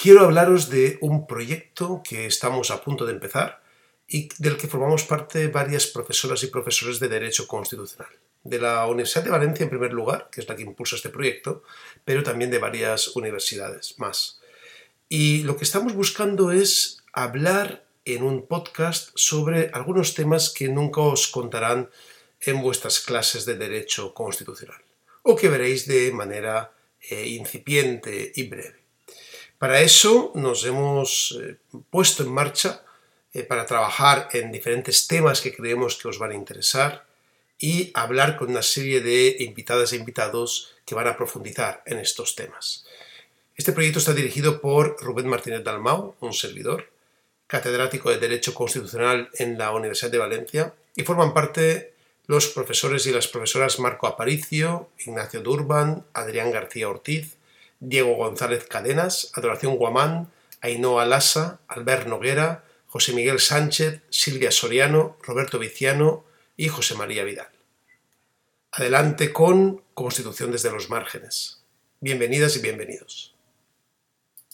quiero hablaros de un proyecto que estamos a punto de empezar y del que formamos parte varias profesoras y profesores de Derecho Constitucional. De la Universidad de Valencia en primer lugar, que es la que impulsa este proyecto, pero también de varias universidades más. Y lo que estamos buscando es hablar en un podcast sobre algunos temas que nunca os contarán en vuestras clases de Derecho Constitucional, o que veréis de manera incipiente y breve. Para eso nos hemos puesto en marcha para trabajar en diferentes temas que creemos que os van a interesar y hablar con una serie de invitadas e invitados que van a profundizar en estos temas. Este proyecto está dirigido por Rubén Martínez Dalmau, un servidor, catedrático de Derecho Constitucional en la Universidad de Valencia, y forman parte los profesores y las profesoras Marco Aparicio, Ignacio Durban, Adrián García Ortiz, Diego González Cadenas, Adoración Guamán, Ainhoa Lassa, Albert Noguera, José Miguel Sánchez, Silvia Soriano, Roberto Viciano y José María Vidal. Adelante con Constitución desde los márgenes. Bienvenidas y bienvenidos.